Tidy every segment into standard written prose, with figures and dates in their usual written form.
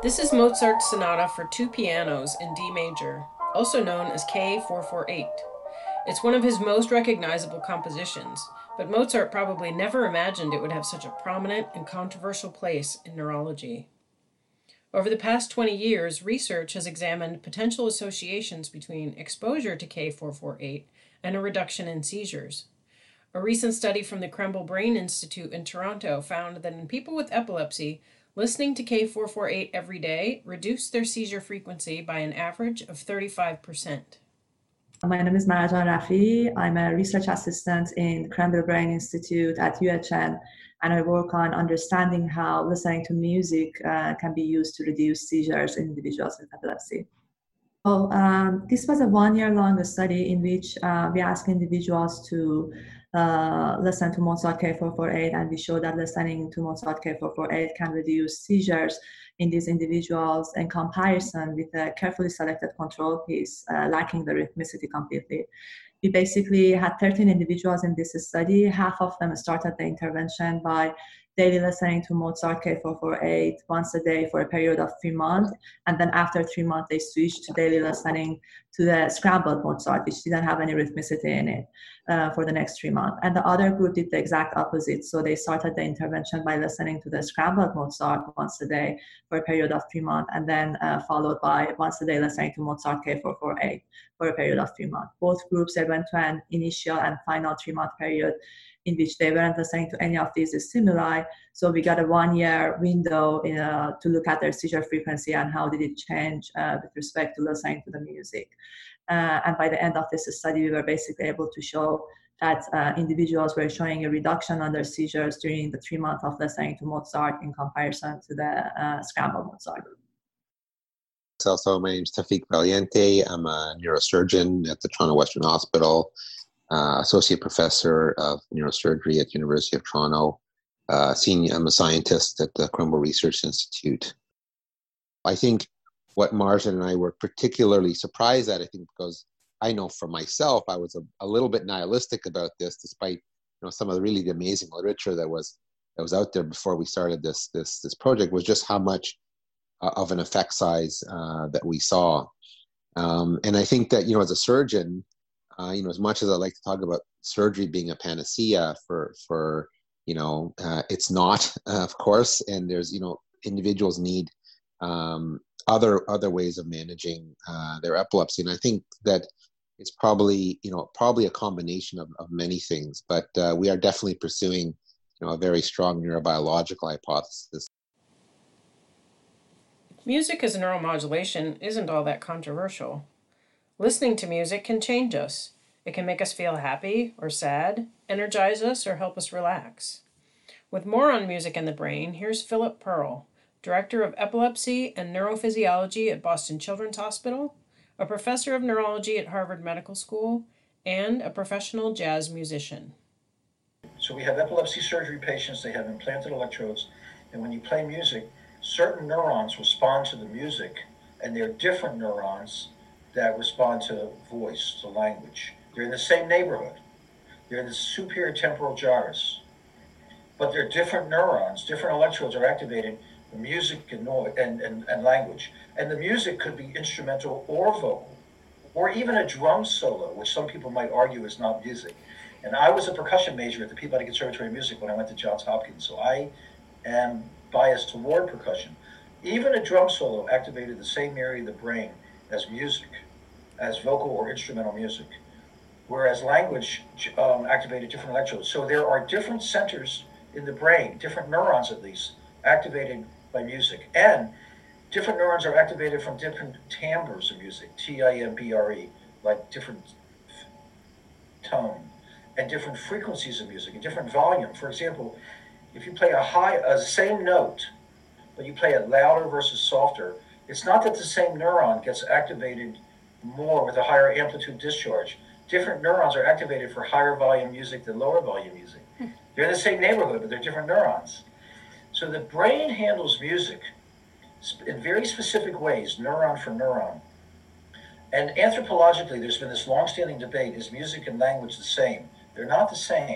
This is Mozart's Sonata for two pianos in D major, also known as K448. It's one of his most recognizable compositions, but Mozart probably never imagined it would have such a prominent and controversial place in neurology. Over the past 20 years, research has examined potential associations between exposure to K448 and a reduction in seizures. A recent study from the Krembil Brain Institute in Toronto found that in people with epilepsy, listening to K448 every day reduced their seizure frequency by an average of 35%. My name is Marajan Rafi. I'm a research assistant in Krembil Brain Institute at UHN, and I work on understanding how listening to music can be used to reduce seizures in individuals with epilepsy. This was a one-year-long study in which we asked individuals to listen to Mozart K448, and we showed that listening to Mozart K448 can reduce seizures in these individuals in comparison with a carefully selected control piece lacking the rhythmicity completely. We basically had 13 individuals in this study. Half of them started the intervention by daily listening to Mozart K448 once a day for a period of 3 months. And then after 3 months, they switched to daily listening to the scrambled Mozart, which didn't have any rhythmicity in it for the next 3 months. And the other group did the exact opposite. So they started the intervention by listening to the scrambled Mozart once a day for a period of 3 months, and then followed by once a day listening to Mozart K448 for a period of 3 months. Both groups, they went to an initial and final 3-month period in which they weren't listening to any of these stimuli. So we got a 1-year window to look at their seizure frequency and how did it change with respect to listening to the music. And by the end of this study, we were basically able to show that individuals were showing a reduction on their seizures during the 3 months of listening to Mozart in comparison to the scrambled Mozart. Also, my name is Tafiq Valiente. I'm a neurosurgeon at the Toronto Western Hospital, associate professor of neurosurgery at University of Toronto. I'm a scientist at the Krembil Research Institute. I think what Marjan and I were particularly surprised at, I think, because I know for myself, I was a little bit nihilistic about this, despite some of the really amazing literature that was out there before we started this project, was just how much of an effect size that we saw. And I think that, as a surgeon, as much as I like to talk about surgery being a panacea for it's not, of course, and there's, individuals need other ways of managing their epilepsy. And I think that it's probably a combination of many things, but we are definitely pursuing, a very strong neurobiological hypothesis. Music as a neuromodulation isn't all that controversial. Listening to music can change us. It can make us feel happy or sad, energize us, or help us relax. With more on music and the brain, here's Philip Pearl, Director of Epilepsy and Neurophysiology at Boston Children's Hospital, a professor of neurology at Harvard Medical School, and a professional jazz musician. So we have epilepsy surgery patients, they have implanted electrodes, and when you play music, certain neurons respond to the music, and they're different neurons that respond to voice, to language. They're in the same neighborhood. They're in the superior temporal gyrus. But they're different neurons, different electrodes are activated for music and noise and language. And the music could be instrumental or vocal, or even a drum solo, which some people might argue is not music. And I was a percussion major at the Peabody Conservatory of Music when I went to Johns Hopkins, so I am biased toward percussion. Even a drum solo activated the same area of the brain as music, as vocal or instrumental music, whereas language activated different electrodes. So there are different centers in the brain, different neurons at least, activated by music. And different neurons are activated from different timbres of music, T-I-M-B-R-E, like different tone, and different frequencies of music, and different volume. For example, if you play a same note, but you play it louder versus softer, it's not that the same neuron gets activated more with a higher amplitude discharge. Different neurons are activated for higher volume music than lower volume music. They're in the same neighborhood, but they're different neurons. So the brain handles music in very specific ways, neuron for neuron. And anthropologically, there's been this long-standing debate, is music and language the same? They're not the same.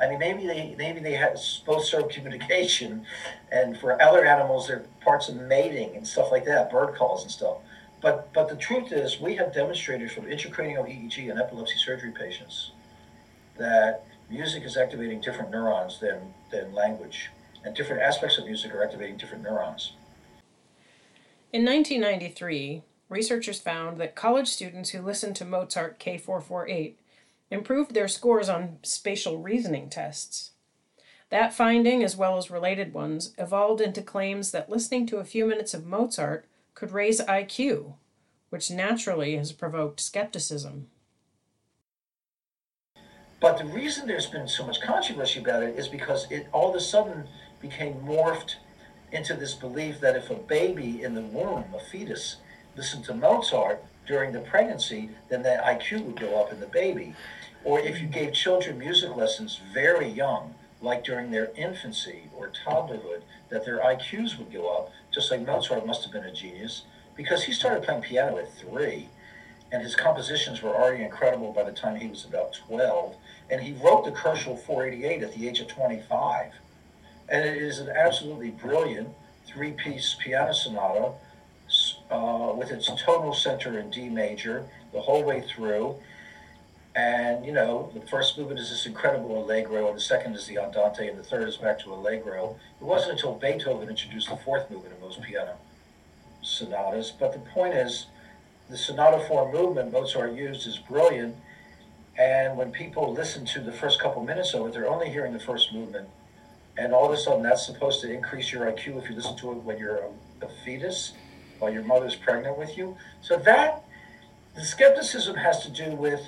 I mean, maybe they had both serve communication, and for other animals, they're parts of mating and stuff like that, bird calls and stuff. But the truth is, we have demonstrated from intracranial EEG in epilepsy surgery patients that music is activating different neurons than language, and different aspects of music are activating different neurons. In 1993, researchers found that college students who listened to Mozart K448 improved their scores on spatial reasoning tests. That finding, as well as related ones, evolved into claims that listening to a few minutes of Mozart could raise IQ, which naturally has provoked skepticism. But the reason there's been so much controversy about it is because it all of a sudden became morphed into this belief that if a baby in the womb, a fetus, listened to Mozart during the pregnancy, then the IQ would go up in the baby. Or if you gave children music lessons very young, like during their infancy or toddlerhood, that their IQs would go up, just like Mozart must have been a genius, because he started playing piano at 3, and his compositions were already incredible by the time he was about 12, and he wrote the Koszul 488 at the age of 25. And it is an absolutely brilliant 3-piece piano sonata with its tonal center in D major the whole way through. And, you know, the first movement is this incredible allegro, and the second is the andante, and the third is back to allegro. It wasn't until Beethoven introduced the fourth movement in most piano sonatas. But the point is, the sonata form movement Mozart used is brilliant. And when people listen to the first couple minutes of it, they're only hearing the first movement. And all of a sudden, that's supposed to increase your IQ if you listen to it when you're a fetus, while your mother's pregnant with you. So the skepticism has to do with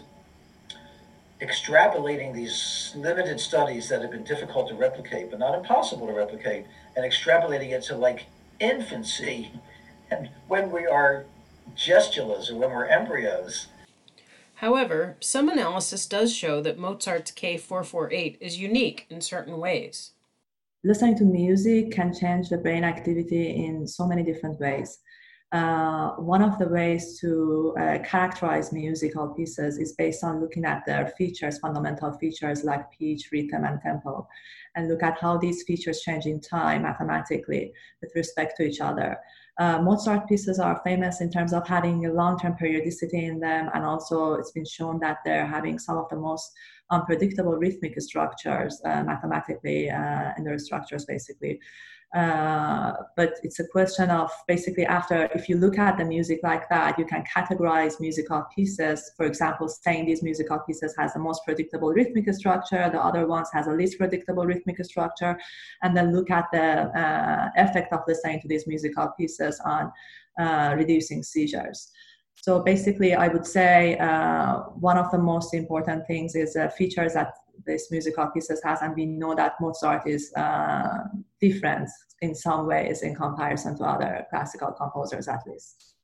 extrapolating these limited studies that have been difficult to replicate, but not impossible to replicate, and extrapolating it to like infancy, and when we are gestulas or when we're embryos. However, some analysis does show that Mozart's K448 is unique in certain ways. Listening to music can change the brain activity in so many different ways. One of the ways to characterize musical pieces is based on looking at their features, fundamental features like pitch, rhythm, and tempo, and look at how these features change in time mathematically with respect to each other. Mozart pieces are famous in terms of having a long-term periodicity in them, and also it's been shown that they're having some of the most unpredictable rhythmic structures mathematically in their structures, basically. But it's a question of basically if you look at the music like that, you can categorize musical pieces. For example, saying these musical pieces has the most predictable rhythmic structure, the other ones has the least predictable rhythmic structure, and then look at the effect of listening to these musical pieces on reducing seizures. So basically, I would say one of the most important things is features that this musical pieces has, and we know that Mozart is different in some ways in comparison to other classical composers, at least.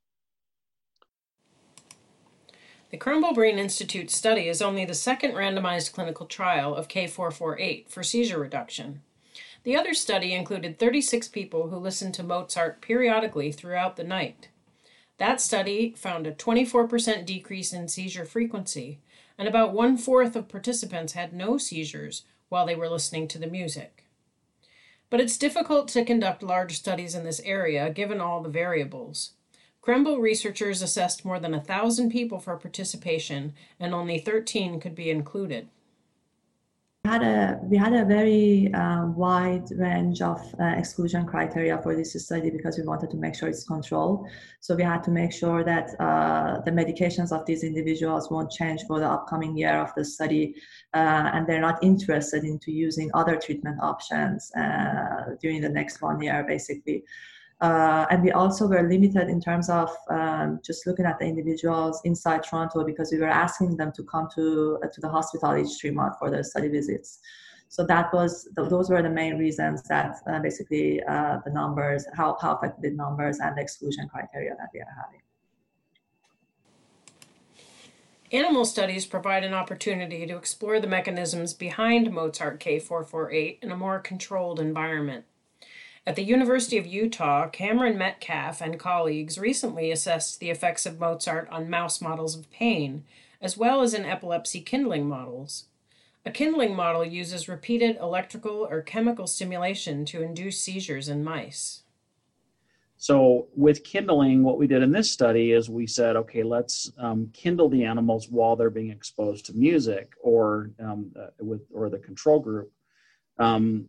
The Crumble Brain Institute study is only the second randomized clinical trial of K448 for seizure reduction. The other study included 36 people who listened to Mozart periodically throughout the night. That study found a 24% decrease in seizure frequency, and about 1/4 of participants had no seizures while they were listening to the music. But it's difficult to conduct large studies in this area given all the variables. Crumble researchers assessed more than 1,000 people for participation, and only 13 could be included. We had a very wide range of exclusion criteria for this study because we wanted to make sure it's controlled. So we had to make sure that the medications of these individuals won't change for the upcoming year of the study, and they're not interested into using other treatment options during the next 1 year, basically. And we also were limited in terms of just looking at the individuals inside Toronto because we were asking them to come to the hospital each 3 months for the study visits. So those were the main reasons that basically the numbers, how affected the numbers and the exclusion criteria that we are having. Animal studies provide an opportunity to explore the mechanisms behind Mozart K448 in a more controlled environment. At the University of Utah, Cameron Metcalf and colleagues recently assessed the effects of Mozart on mouse models of pain, as well as in epilepsy kindling models. A kindling model uses repeated electrical or chemical stimulation to induce seizures in mice. So with kindling, what we did in this study is we said, okay, let's kindle the animals while they're being exposed to music or the control group, and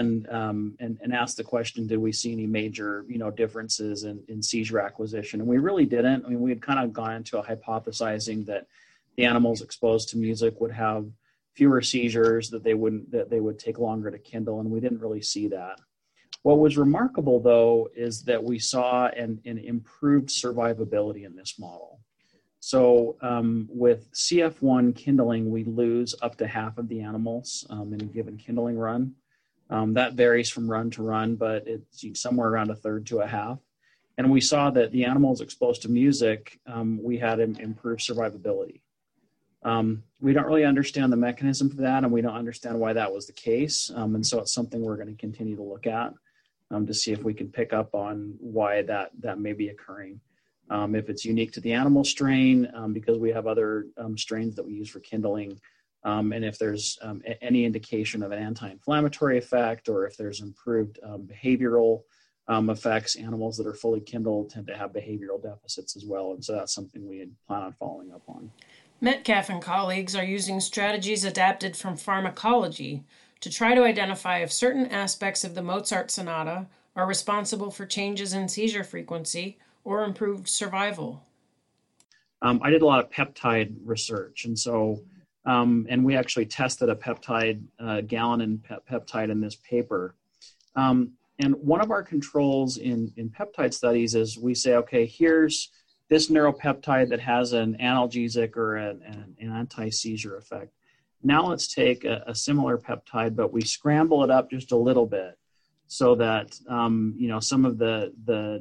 ask the question, did we see any major differences in seizure acquisition? And we really didn't. I mean, we had kind of gone into a hypothesizing that the animals exposed to music would have fewer seizures, that they would take longer to kindle, and we didn't really see that. What was remarkable, though, is that we saw an improved survivability in this model. So with CF1 kindling, we lose up to half of the animals in a given kindling run. That varies from run to run, but it's somewhere around a third to a half. And we saw that the animals exposed to music, we had improved survivability. We don't really understand the mechanism for that, and we don't understand why that was the case. And so it's something we're going to continue to look at to see if we can pick up on why that may be occurring. If it's unique to the animal strain, because we have other strains that we use for kindling, and if there's any indication of an anti-inflammatory effect, or if there's improved behavioral effects. Animals that are fully kindled tend to have behavioral deficits as well, and so that's something we plan on following up on. Metcalf and colleagues are using strategies adapted from pharmacology to try to identify if certain aspects of the Mozart sonata are responsible for changes in seizure frequency or improved survival. I did a lot of peptide research, and so and we actually tested a peptide, galanin peptide in this paper. And one of our controls in peptide studies is we say, okay, here's this neuropeptide that has an analgesic or an anti-seizure effect. Now let's take a similar peptide, but we scramble it up just a little bit so that some of the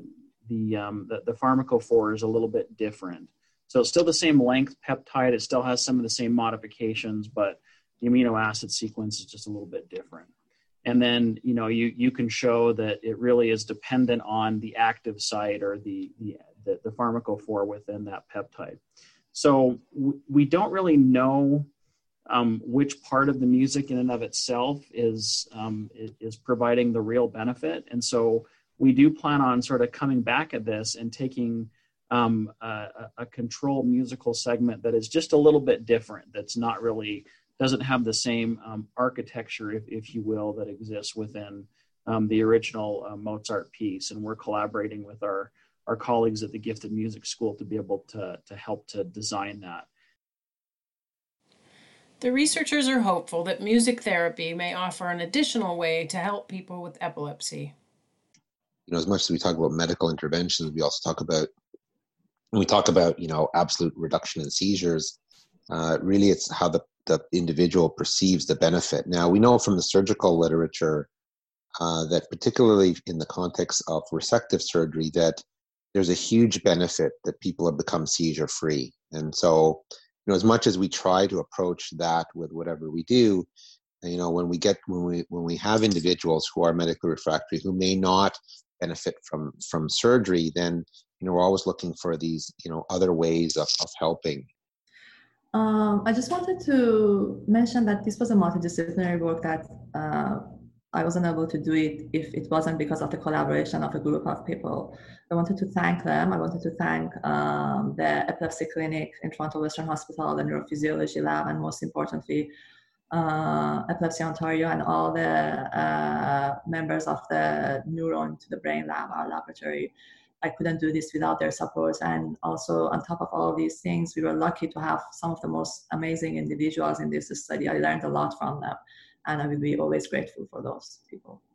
pharmacophore is a little bit different. So it's still the same length peptide. It still has some of the same modifications, but the amino acid sequence is just a little bit different. And then you can show that it really is dependent on the active site or the pharmacophore within that peptide. So we don't really know which part of the music in and of itself is providing the real benefit. And so we do plan on sort of coming back at this and taking a control musical segment that is just a little bit different, that's not really, doesn't have the same architecture, if you will, that exists within the original Mozart piece. And we're collaborating with our colleagues at the Gifted Music School to be able to help to design that. The researchers are hopeful that music therapy may offer an additional way to help people with epilepsy. As much as we talk about medical interventions, we also talk about, when we talk about, absolute reduction in seizures, really it's how the individual perceives the benefit. Now, we know from the surgical literature that particularly in the context of resective surgery, that there's a huge benefit that people have become seizure-free. And so, as much as we try to approach that with whatever we do, when we have individuals who are medically refractory who may not benefit from surgery, then we're always looking for these other ways of helping. I just wanted to mention that this was a multidisciplinary work that I wasn't able to do it if it wasn't because of the collaboration of a group of people. I wanted to thank them. I wanted to thank the Epilepsy Clinic in Toronto Western Hospital, the Neurophysiology Lab, and most importantly, Epilepsy Ontario and all the members of the Neuron to the Brain Lab, our laboratory. I couldn't do this without their support. And also on top of all of these things, we were lucky to have some of the most amazing individuals in this study. I learned a lot from them, and I will be always grateful for those people.